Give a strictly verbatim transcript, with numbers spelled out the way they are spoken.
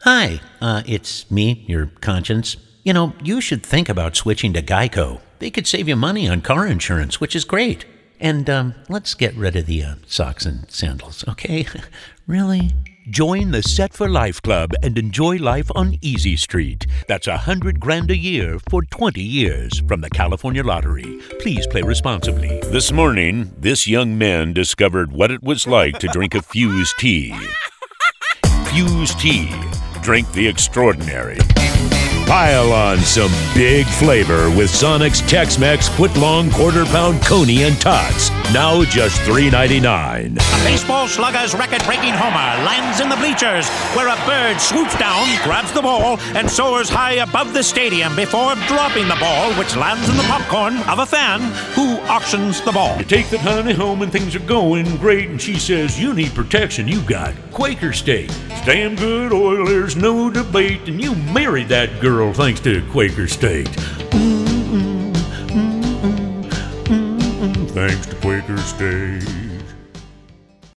Hi, uh, it's me, your conscience. You know, you should think about switching to Geico. They could save you money on car insurance, which is great. And um, let's get rid of the uh, socks and sandals, okay? Really? Join the Set for Life Club and enjoy life on Easy Street. That's a hundred grand a year for twenty years from the California Lottery. Please play responsibly. This morning, this young man discovered what it was like to drink a Fuse tea. Fuse tea. Drink the extraordinary. Pile on some big flavor with Sonic's Tex-Mex foot-long quarter-pound coney and tots. Now just three ninety-nine. A baseball slugger's record-breaking homer lands in the bleachers, where a bird swoops down, grabs the ball, and soars high above the stadium before dropping the ball, which lands in the popcorn of a fan who auctions the ball. You take the honey home and things are going great, and she says, you need protection, you got Quaker State. It's damn good oil, there's no debate, and you married that girl thanks to Quaker State. Mm-mm, mm-mm, mm-mm, thanks to Quaker State.